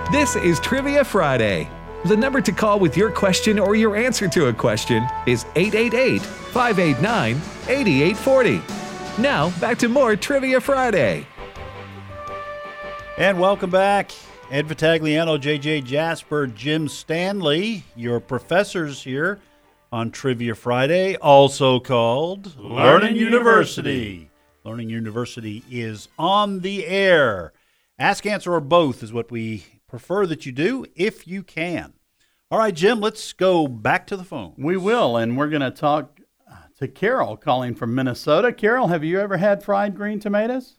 This is Trivia Friday. The number to call with your question or your answer to a question is 888-589-8840. Now, back to more Trivia Friday. And welcome back. Ed Vitagliano, J.J. Jasper, Jim Stanley, your professors here on Trivia Friday, also called Learning University. Learning University is on the air. Ask, answer, or both is what we prefer that you do if you can. All right, Jim, let's go back to the phone. We will, and we're going to talk to Carol calling from Minnesota. Carol, have you ever had fried green tomatoes?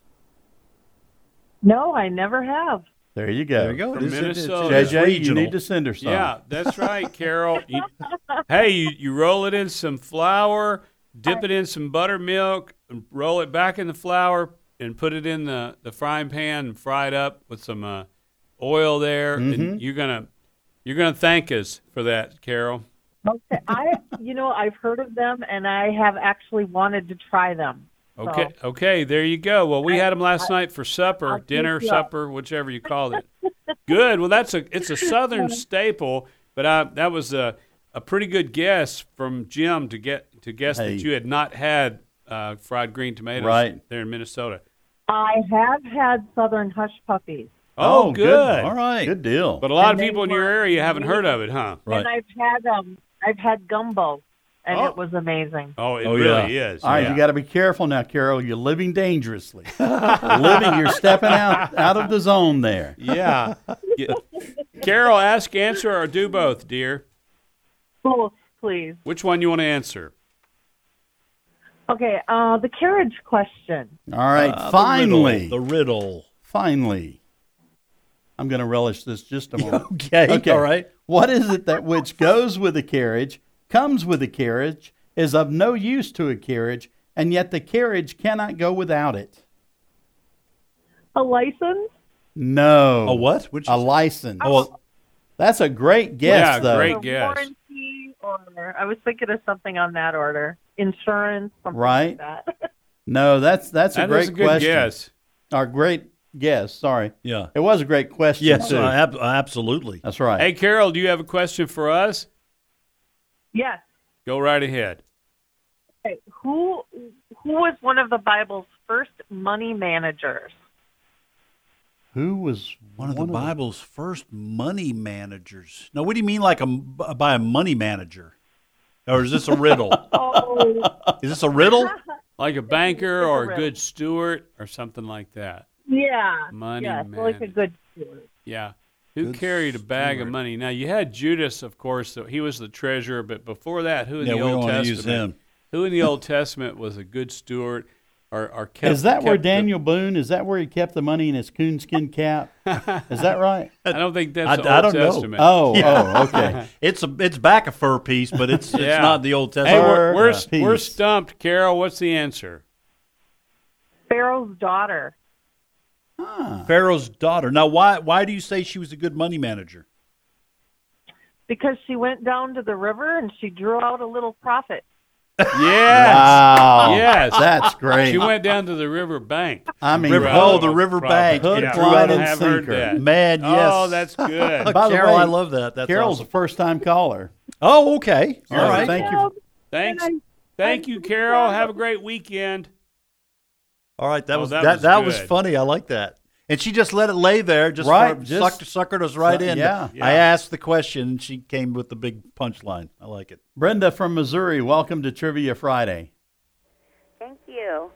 No, I never have. There you go. There you go. From Minnesota. JJ, you need to send her some. Yeah, that's right, Carol. You roll it in some flour, dip it in some buttermilk, and roll it back in the flour, and put it in the frying pan and fry it up with some oil there. Mm-hmm. And you're gonna thank us for that, Carol. Okay, I've heard of them, and I have actually wanted to try them. Okay, there you go. Well, we had them last night for supper, dinner, supper, whichever you called it. Good. Well, it's a Southern staple, but that was a pretty good guess from Jim to guess that you had not had fried green tomatoes there in Minnesota. I have had Southern Hush Puppies. Oh, good. All right. Good deal. But a lot of people in your area haven't heard of it, huh? Right. And I've had gumbo, and it was amazing. Oh, it really is. All right, you got to be careful now, Carol. You're living dangerously. You're stepping out of the zone there. Yeah. Carol, ask, answer, or do both, dear. Both, please. Which one you want to answer? Okay, the carriage question. All right, finally. The riddle. Finally. I'm going to relish this just a moment. Okay. All right. What is it that which goes with a carriage, comes with a carriage, is of no use to a carriage, and yet the carriage cannot go without it? A license? No. A what? A license. That's a great guess, though. Great guess. Warranty, or I was thinking of something on that order. Insurance, something right. like that. No, that's a great That is a good question. guess. Or great guess, sorry. Yeah. It was a great question, Yes, too. absolutely. That's right. Hey, Carol, do you have a question for us? Yes. Go right ahead. Okay. Who was one of the Bible's first money managers? Who was one of the Bible's first money managers? Now, what do you mean by a money manager? Or is this a riddle? Is this a riddle? Like a banker or a good steward or something like that. Yeah. Money manager. Like a good steward. Yeah. Who carried a bag of money? Now, you had Judas, of course. So he was the treasurer. But before that, who in the Old Testament? Use him. Who in the Old Testament was a good steward? Or kept, is that where Daniel Boone, is that where he kept the money in his coonskin cap? Is that right? I don't think that's the I Old don't know. Testament. Oh, okay. It's back a fur piece, but it's not the Old Testament. Hey, we're stumped, Carol. What's the answer? Pharaoh's daughter. Pharaoh's daughter. Now, why do you say she was a good money manager? Because she went down to the river and she drew out a little profit. Yes. Wow. Yes. That's great. She went down to the river bank. I mean, the river bank. Hook, Yeah. line, I and have heard sinker. that. Man, yes. Oh, that's good. By the Carol, way, I love that. That's Carol's awesome. a first-time caller. Oh, okay. All right. Thank you. Thank you, Carol. Have a great weekend. All right, that was good. funny. I like that. And she just let it lay there, suckered us right in. Yeah. I asked the question, and she came with the big punchline. I like it. Brenda from Missouri, welcome to Trivia Friday. Thank you.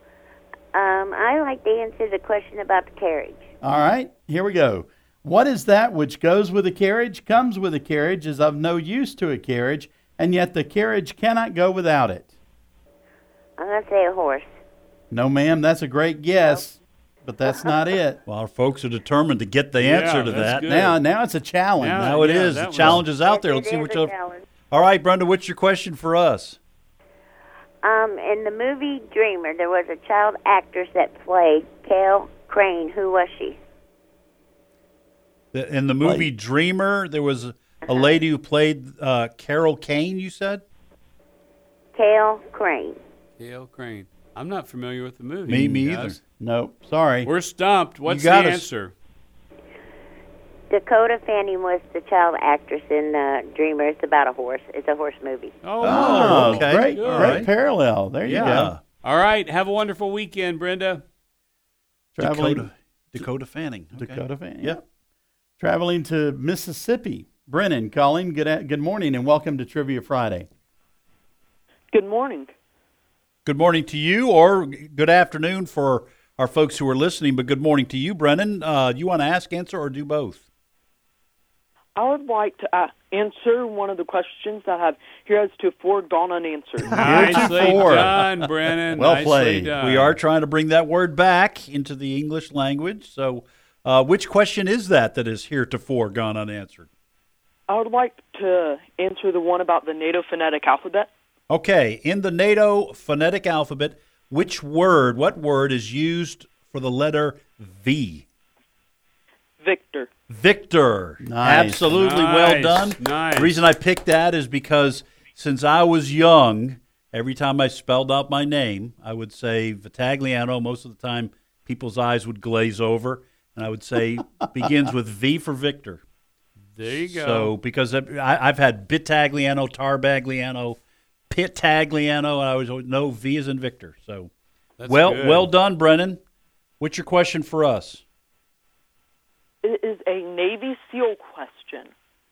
I like to answer the question about the carriage. All right, here we go. What is that which goes with a carriage, comes with a carriage, is of no use to a carriage, and yet the carriage cannot go without it? I'm going to say a horse. No, ma'am, that's a great guess, but that's not it. Well, our folks are determined to get the answer to that's that. good. Now it's a challenge. Now it is. The challenge is out there. Let's see what challenge. All right, Brenda, what's your question for us? In the movie Dreamer, there was a child actress that played Cal Crane. Who was she? In the movie Dreamer, there was a lady who played Carol Kane, you said? Cal Crane. Cal Crane. I'm not familiar with the movie. Me either. Nope, sorry. We're stumped. What's the got us. answer? Dakota Fanning was the child actress in Dreamer. It's about a horse. It's a horse movie. Oh, okay. Great, All great right. parallel. There you Yeah. go. All right. Have a wonderful weekend, Brenda. Traveling Dakota Fanning. Okay. Dakota Fanning. Yeah. Traveling to Mississippi. Brennan calling. Good morning and welcome to Trivia Friday. Good morning. Good morning to you, or good afternoon for our folks who are listening, but good morning to you, Brennan. You want to ask, answer, or do both? I would like to answer one of the questions I have here as to four gone unanswered. Nicely four. done, Brennan. Well Nicely played. done. We are trying to bring that word back into the English language. So which question is that is heretofore gone unanswered? I would like to answer the one about the NATO phonetic alphabet. Okay, in the NATO phonetic alphabet, what word is used for the letter V? Victor. Victor. Nice. Absolutely well Nice, done. nice. The reason I picked that is because since I was young, every time I spelled out my name, I would say Vitagliano. Most of the time, people's eyes would glaze over, and I would say begins with V for Victor. There you go. So because I've had Bitagliano, Tarbagliano, Pitagliano, and I always know V is in Victor. So That's well good. well done, Brennan. What's your question for us? It is a Navy SEAL question.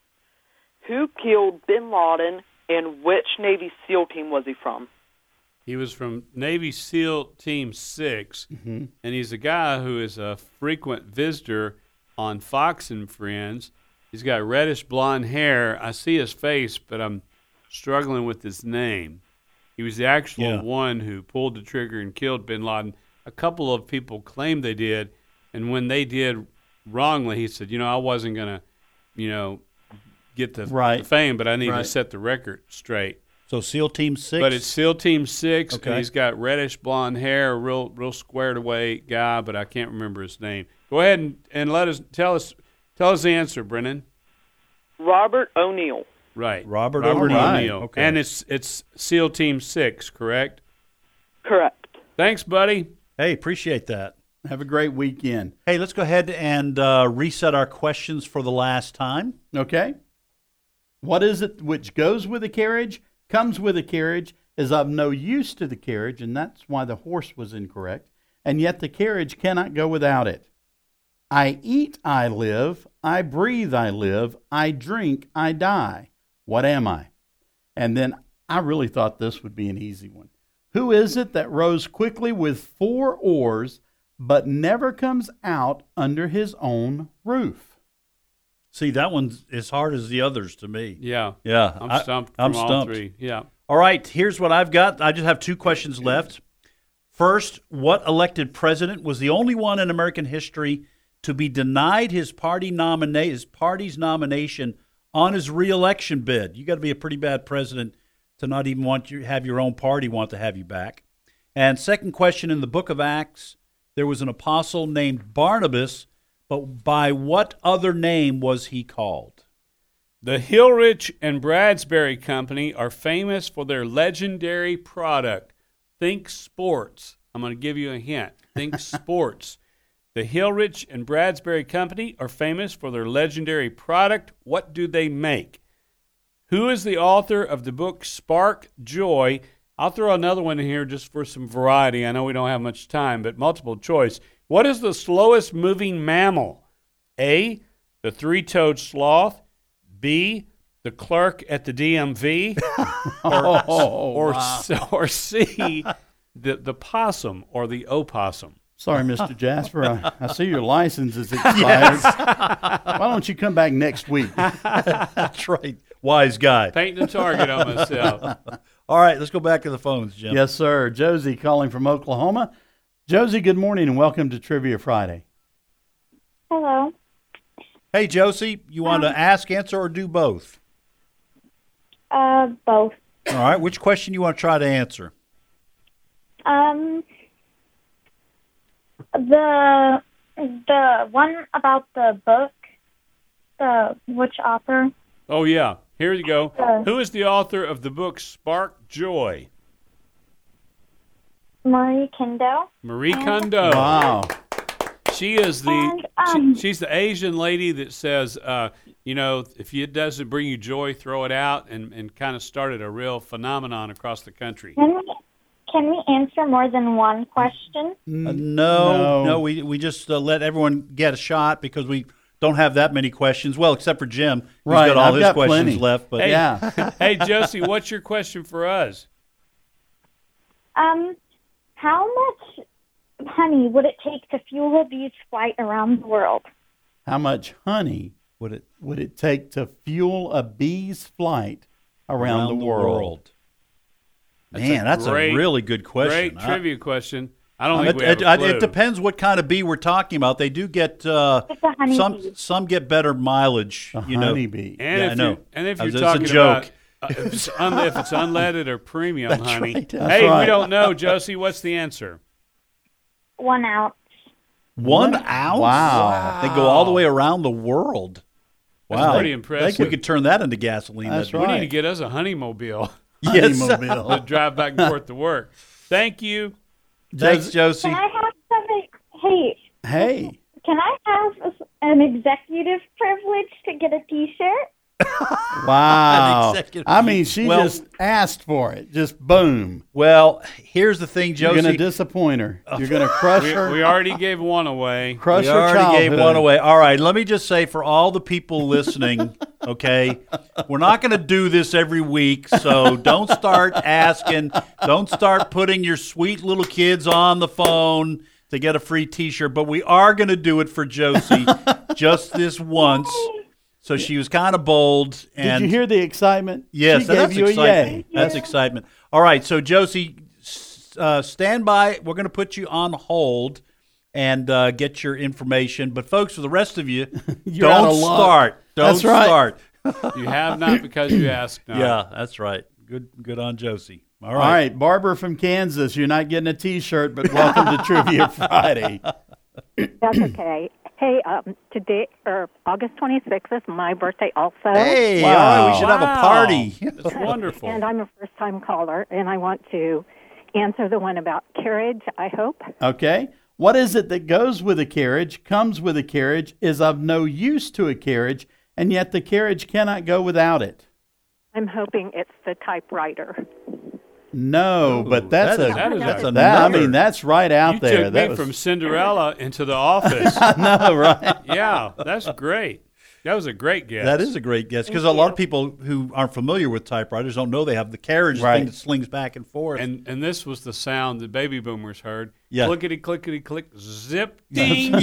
Who killed bin Laden and which Navy SEAL team was he from? He was from Navy SEAL Team 6, and he's a guy who is a frequent visitor on Fox and Friends. He's got reddish blonde hair. I see his face, but I'm struggling with his name. He was the actual one who pulled the trigger and killed bin Laden. A couple of people claimed they did, and when they did wrongly, he said, I wasn't going to, get the fame, but I need to set the record straight. So SEAL Team 6? But it's SEAL Team 6, Okay. and he's got reddish blonde hair, a real squared away guy, but I can't remember his name. Go ahead and tell us the answer, Brennan. Robert O'Neill. Right. Robert O'Neill. O'Neill. Okay. And it's SEAL Team 6, correct? Correct. Thanks, buddy. Hey, appreciate that. Have a great weekend. Hey, let's go ahead and reset our questions for the last time. Okay. What is it which goes with a carriage, comes with a carriage, is of no use to the carriage, and that's why the horse was incorrect, and yet the carriage cannot go without it? I eat, I live. I breathe, I live. I drink, I die. What am I? And then I really thought this would be an easy one. Who is it that rows quickly with 4 oars, but never comes out under his own roof? See, that one's as hard as the others to me. Yeah. Yeah. I'm stumped I'm from all stumped. 3. Yeah. All right, here's what I've got. I just have 2 questions left. First, what elected president was the only one in American history to be denied his party's nomination on his re-election bid? You got to be a pretty bad president to not even want you have your own party want to have you back. And second question, in the book of Acts, there was an apostle named Barnabas, but by what other name was he called? The Hillrich and Bradbury Company are famous for their legendary product. Think sports. I'm going to give you a hint. Think sports. The Hillrich and Bradbury Company are famous for their legendary product. What do they make? Who is the author of the book Spark Joy? I'll throw another one in here just for some variety. I know we don't have much time, but multiple choice. What is the slowest moving mammal? A, the three-toed sloth. B, the clerk at the DMV. Or C, the possum or the opossum. Sorry, Mr. Jasper. I see your license is expired. Why don't you come back next week? That's right. Wise guy. Painting a target on myself. All right, let's go back to the phones, Jim. Yes, sir. Josie calling from Oklahoma. Josie, good morning and welcome to Trivia Friday. Hello. Hey, Josie, you want to ask, answer, or do both? Both. All right, which question you want to try to answer? The one about the book, which author? Oh, yeah. Here you go. Who is the author of the book Spark Joy? Marie Kondo. Marie Kondo. Wow. She is the And, she's the Asian lady that says, if it doesn't bring you joy, throw it out, and kind of started a real phenomenon across the country. Can we answer more than one question? No. We just let everyone get a shot because we don't have that many questions. Well, except for Jim, who's Right, got all I've his got questions plenty. left. But Hey, Yeah. hey, Josie, what's your question for us? How much honey would it take to fuel a bee's flight around the world? How much honey would it take to fuel a bee's flight around the world? Man, that's a really good question. Great trivia question. I don't think we have a clue. It depends what kind of bee we're talking about. They do get It's a honeybee. some get better mileage. Honeybee. And Yeah, if I you're know. It's a talking joke. about if it's unleaded or premium honey, right, that's hey, we right. don't know, Josie. What's the answer? 1 ounce. 1 ounce. Wow. They go all the way around the world. That's Wow, pretty I think impressive. we could turn that into gasoline. That's That'd We be- need to get us a honeymobile Yes. Honeymobile. to drive back and forth to work. Thank you. Thanks, Josie. Can I have something? Hey, Hey. can I have an executive privilege to get a T-shirt? Wow. executive- I mean, she Well- just asked for it. Just boom. Well, here's the thing, You're Josie. going to disappoint her. You're going to crush her. We already gave one away. Crush We her already childhood. gave one away. All right, let me just say for all the people listening, okay, we're not going to do this every week, so don't start asking. Don't start putting your sweet little kids on the phone to get a free T-shirt, but we are going to do it for Josie just this once. So she was kind of bold. And Did you hear the excitement? yes, she that's gave you excitement. a yay. That's excitement. All right, so Josie, stand by. We're going to put you on hold and get your information. But folks, for the rest of you, You're out don't of luck. start. Don't That's right. start. You have not because you asked not. Yeah, that's right. Good on Josie. All All right. right, Barbara from Kansas, you're not getting a T-shirt, but welcome to Trivia Friday. That's okay. Hey, today or August 26th is my birthday also. Hey, Wow. all right, we should have a Wow. party. That's wonderful. And I'm a first-time caller, and I want to answer the one about carriage, I hope. Okay. What is it that goes with a carriage, comes with a carriage, is of no use to a carriage, and yet the carriage cannot go without it? I'm hoping it's the typewriter. No, but that's that a is- that's that, another. I mean, that's right out You there. took That me was from Cinderella into the office. I know, right? Yeah, that's great. That was a great guess. That is a great guess because a lot of people who aren't familiar with typewriters don't know they have the carriage Right. thing that slings back and forth. And this was the sound that baby boomers heard. Yeah. Clickety clickety click zip ding.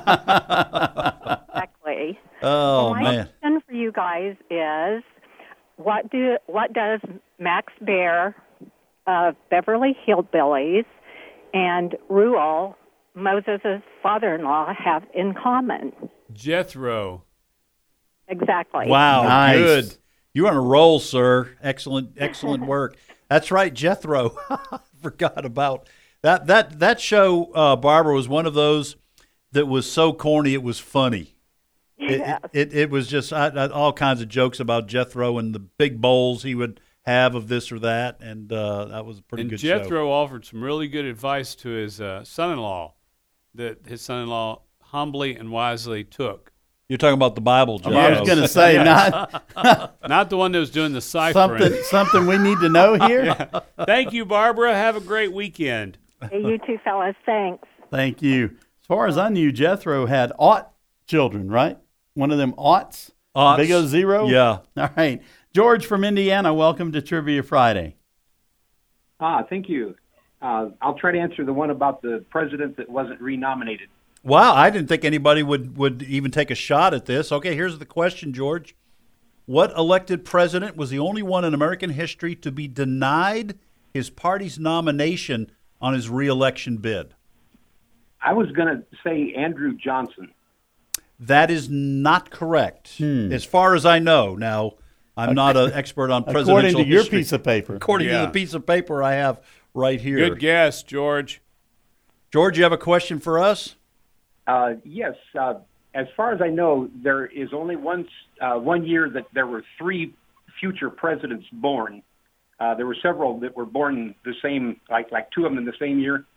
Exactly. Oh, my man. question for you guys is, what does Max Baer of Beverly Hillbillies and Ruel, Moses' father-in-law, have in common? Jethro. Exactly. Wow, Nice. good. You're on a roll, sir. Excellent work. That's right, Jethro. Forgot about that. That show, Barbara, was one of those that was so corny it was funny. It was just all kinds of jokes about Jethro and the big bowls he would have of this or that, and that was a pretty good show. Jethro offered some really good advice to his son-in-law that his son-in-law humbly and wisely took. You're talking about the Bible, Jethro. I was going to say, Not the one that was doing the ciphering. something we need to know here. Thank you, Barbara. Have a great weekend. Hey, you two fellas, thanks. Thank you. As far as I knew, Jethro had aught children, right? One of them aughts? Aughts. Big O zero? Yeah. All right. George from Indiana, welcome to Trivia Friday. Thank you. I'll try to answer the one about the president that wasn't renominated. Wow, I didn't think anybody would even take a shot at this. Okay, here's the question, George. What elected president was the only one in American history to be denied his party's nomination on his reelection bid? I was going to say Andrew Johnson. That is not correct, as far as I know. Now, I'm not an expert on presidential According to your history. piece of paper. According to the piece of paper I have right here. Good guess, George. George, you have a question for us? Yes. As far as I know, there is only one year that there were 3 future presidents born. There were several that were born the same, like 2 of them in the same year.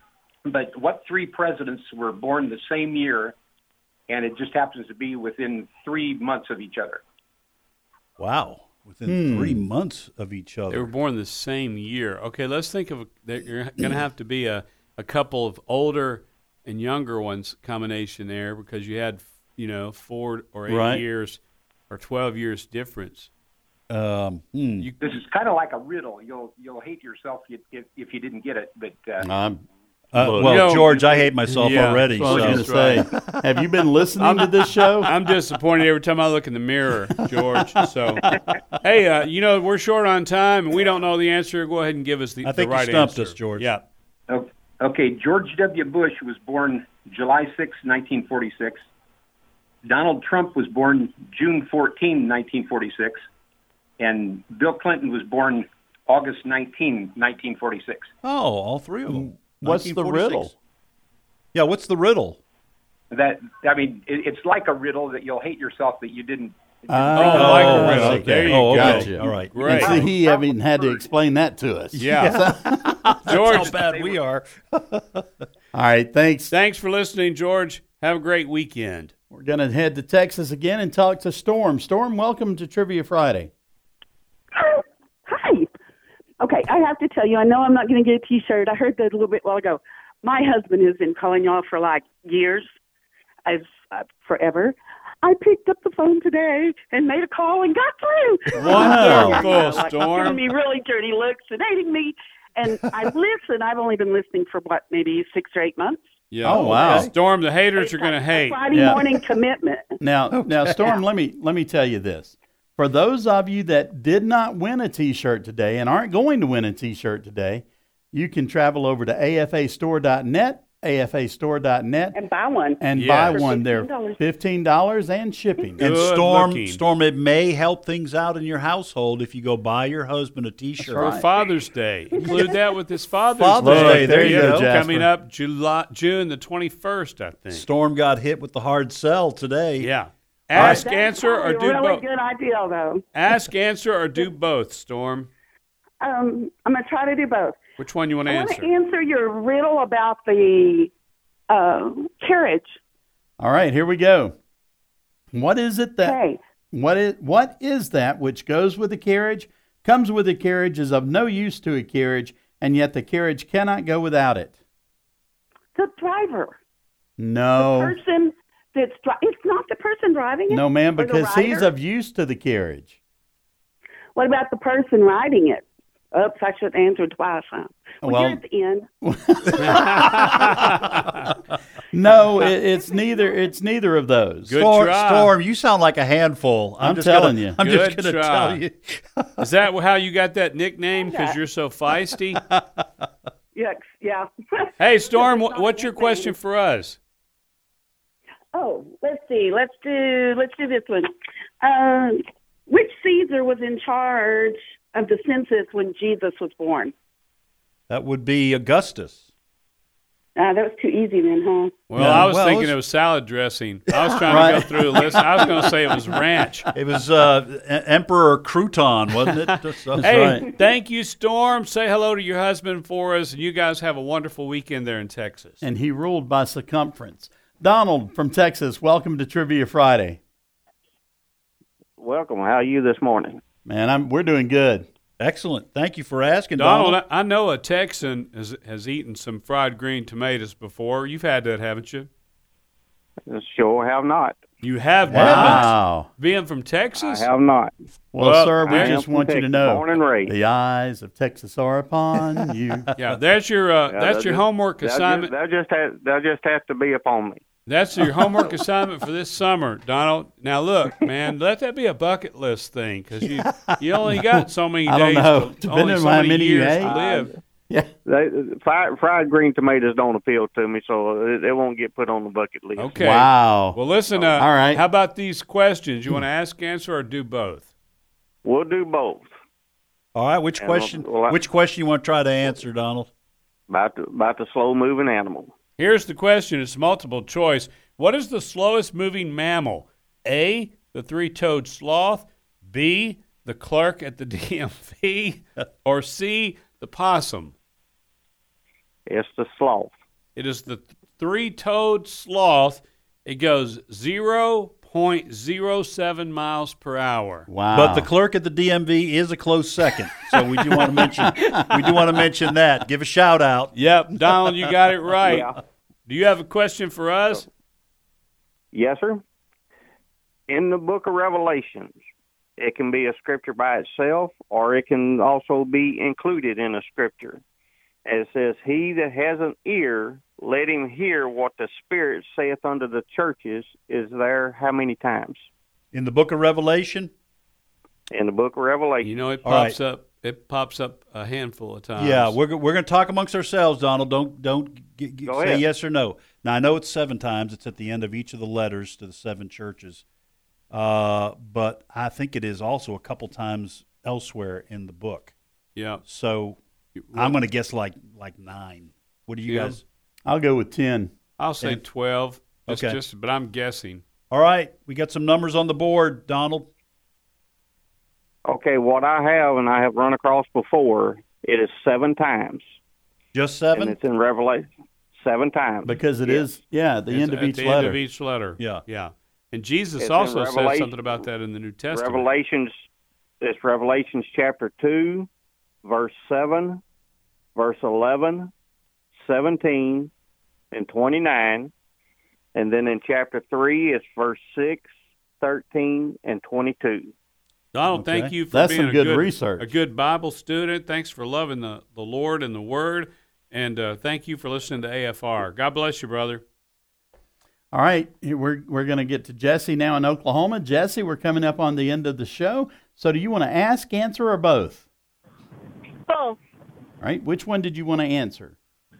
but what three presidents were born the same year, and it just happens to be within 3 months of each other? Wow. Within 3 months of each other. They were born the same year. Okay, let's think of you're going to have to be a couple of older and younger ones combination there because you had 4 or 8 years or 12 years difference. This is kind of like a riddle. You'll hate yourself if you didn't get it. But George, I hate myself already. I was going to say, have you been listening to this show? I'm disappointed every time I look in the mirror, George. So, hey, we're short on time and we don't know the answer. Go ahead and give us the right answer. I think you stumped us, George. Yeah. Okay, George W. Bush was born July 6, 1946. Donald Trump was born June 14, 1946. And Bill Clinton was born August 19, 1946. Oh, all three of them. What's the riddle? Yeah, what's the riddle? It's like a riddle that you'll hate yourself that you didn't. Like a riddle. Okay. There you go. Gotcha. All right. Great. And see, he haven't had to explain that to us. Yeah. George, how bad we are. All right, thanks. Thanks for listening, George. Have a great weekend. We're going to head to Texas again and talk to Storm. Storm, welcome to Trivia Friday. Hi. Okay, I have to tell you, I know I'm not going to get a T-shirt. I heard that a little bit while ago. My husband has been calling y'all for like years, forever. I picked up the phone today and made a call and got through. Wonderful, Storm. Giving me really dirty looks and hating me. And I listen. I've only been listening for, maybe 6 or 8 months? Yeah. Oh, wow. Storm, the haters are going to hate. Friday morning commitment. Now, Storm, let me tell you this. For those of you that did not win a T-shirt today and aren't going to win a T-shirt today, you can travel over to afastore.net, and buy one. Buy one. They're $15 and shipping. And Storm, it may help things out in your household if you go buy your husband a T-shirt. For Father's Day. Include that with this Father's Day. There you go, Jasper. Coming up June the 21st, I think. Storm got hit with the hard sell today. Yeah. Ask, answer, or do really both. Good idea, though. Ask, answer, or do both, Storm. I'm going to try to do both. Which one you want to answer? I want to answer your riddle about the carriage. All right, here we go. What is it that? What is that which goes with a carriage, comes with a carriage, is of no use to a carriage, and yet the carriage cannot go without it? The driver. No. The person that's it's not the person driving it. No, ma'am, because he's rider? of use to the carriage. What about the person riding it? Oops, I should answer twice. Huh? Well, you're at the end. No, it's neither. It's neither of those. Good try. Storm, you sound like a handful. I'm telling you. I'm just going to tell you. Is that how you got that nickname? Because you're so feisty? Yeah. Hey, Storm, what's your question for us? Oh, let's see. Let's do this one. Which Caesar was in charge of the census when Jesus was born? That would be Augustus. That was too easy then, huh? Well, I was thinking it was salad dressing. I was trying to go through a list. I was going to say it was ranch. It was Emperor Crouton, wasn't it? Thank you, Storm. Say hello to your husband for us, and you guys have a wonderful weekend there in Texas. And he ruled by circumference. Donald from Texas, welcome to Trivia Friday. Welcome. How are you this morning? Man, we're doing good. Excellent. Thank you for asking, Donald. I know a Texan has eaten some fried green tomatoes before. You've had that, haven't you? Sure have not. You have not? Wow. Being from Texas? I have not. Well, sir, we just want you to know born and raised. The eyes of Texas are upon you. Yeah, that's your homework assignment. They'll just have to be upon me. That's your homework assignment for this summer, Donald. Now, look, man, let that be a bucket list thing because you only got so many days. I don't know. Only so many years to live. Yeah. Fried green tomatoes don't appeal to me, so they won't get put on the bucket list. Okay. Wow. Well, listen, all right. How about these questions? You want to ask, answer, or do both? We'll do both. All right. Which question you want to try to answer, Donald? About the slow-moving animal. Here's the question. It's multiple choice. What is the slowest moving mammal? A, the three-toed sloth, B, the clerk at the DMV, or C, the possum? It's the sloth. It is the three-toed sloth. It goes 0.07 miles per hour. Wow. But the clerk at the DMV is a close second, so we do want to mention that. Give a shout out. Yep, Donald, you got it right. Yeah. Do you have a question for us? Yes, sir. In the book of Revelations, it can be a scripture by itself, or it can also be included in a scripture. And it says, "He that has an ear, let him hear what the Spirit saith unto the churches," is there how many times? In the book of Revelation? In the book of Revelation. You know, it pops up. It pops up a handful of times. Yeah, we're going to talk amongst ourselves, Donald. Don't Go say ahead. yes or no. Now, I know it's 7 times. It's at the end of each of the letters to the 7 churches. But I think it is also a couple times elsewhere in the book. Yeah. So I'm going to guess like 9. What do you Yeah. guys? I'll go with 10. I'll say 12. Okay. But I'm guessing. All right, we got some numbers on the board, Donald. Okay, what I have, and I have run across before, it is 7 times. Just 7? And it's in Revelation. 7 times. Because it is, the It's end of at each the letter. end of each letter. Yeah. Yeah. And Jesus It's also in says Revelation- something about that in the New Testament. It's Revelations chapter 2, verse 7, verse 11, 17, and 29. And then in chapter 3, it's verse 6, 13, and 22. Donald, Okay. thank you for That's being some a good research. a good Bible student. Thanks for loving the Lord and the Word. And thank you for listening to AFR. God bless you, brother. All right, we're going to get to Jesse now in Oklahoma. Jesse, we're coming up on the end of the show. So do you want to ask, answer, or both? Both. All right, which one did you want to answer?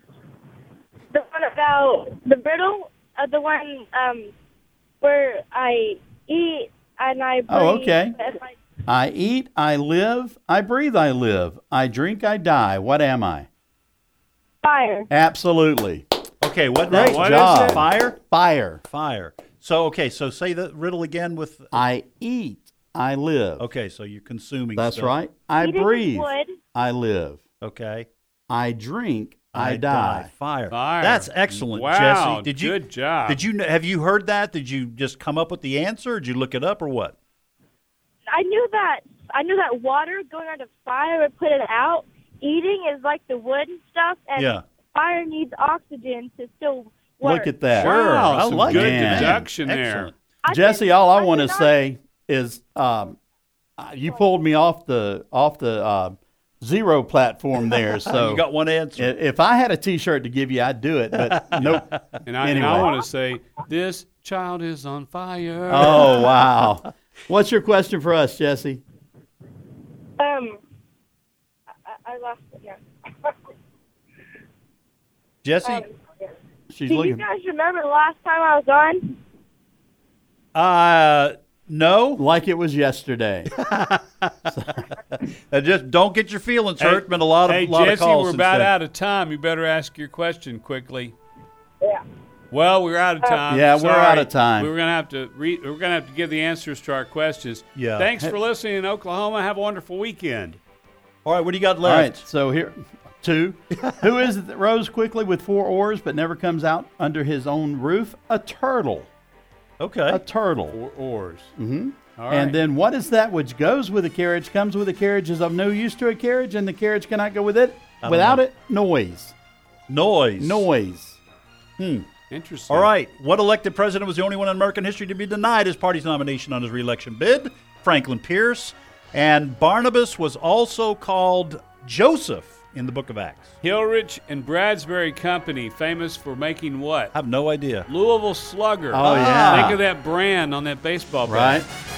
The one about the brittle, the one where I eat and I breathe. Oh, okay. If I- I eat, I live, I breathe, I live. I drink, I die. What am I? Fire. Absolutely. Okay, what Great now? What job. is it? Fire? Fire. Fire. So, okay, so say the riddle again with... I eat, I live. Okay, so you're consuming That's stuff. right. I Eating breathe, wood. I live. Okay. I drink, I die. Fire. Fire. That's excellent, Wow, Jesse. good job. Have you heard that? Did you just come up with the answer, or did you look it up, or what? I knew that water going under fire would put it out. Eating is like the wood and stuff, and Yeah. fire needs oxygen to still work. Look at that. Wow, I some like good it. deduction there. Excellent. Jesse, all I want to say is you pulled me off the zero platform there. So You got one answer. If I had a T-shirt to give you, I'd do it. But nope. And I Anyway. want to say, this child is on fire. Oh wow! What's your question for us, Jesse? I lost it now. Jesse? She's Do you looking. guys remember the last time I was on? No. Like it was yesterday. Just don't get your feelings hurt. Been a lot of Hey, lot of Jesse, calls we're since about then. out of time. You better ask your question quickly. Yeah. Well, we're out of time. Yeah, we're Sorry. out of time. We're gonna have to give the answers to our questions. Yeah. Thanks for listening in Oklahoma. Have a wonderful weekend. All right, what do you got All right. left? So here, 2. Who is it that rows quickly with 4 oars but never comes out under his own roof? A turtle. Okay. A turtle. 4 oars. Mm-hmm. All right. And then what is that which goes with a carriage, comes with a carriage, is of no use to a carriage, and the carriage cannot go with it? don't Without know. it, noise. Noise. Noise. Interesting. All right. What elected president was the only one in American history to be denied his party's nomination on his reelection bid? Franklin Pierce. And Barnabas was also called Joseph in the book of Acts. Hillrich and Bradbury Company, famous for making what? I have no idea. Louisville Slugger. Oh, yeah. Think of that brand on that baseball bat. Right?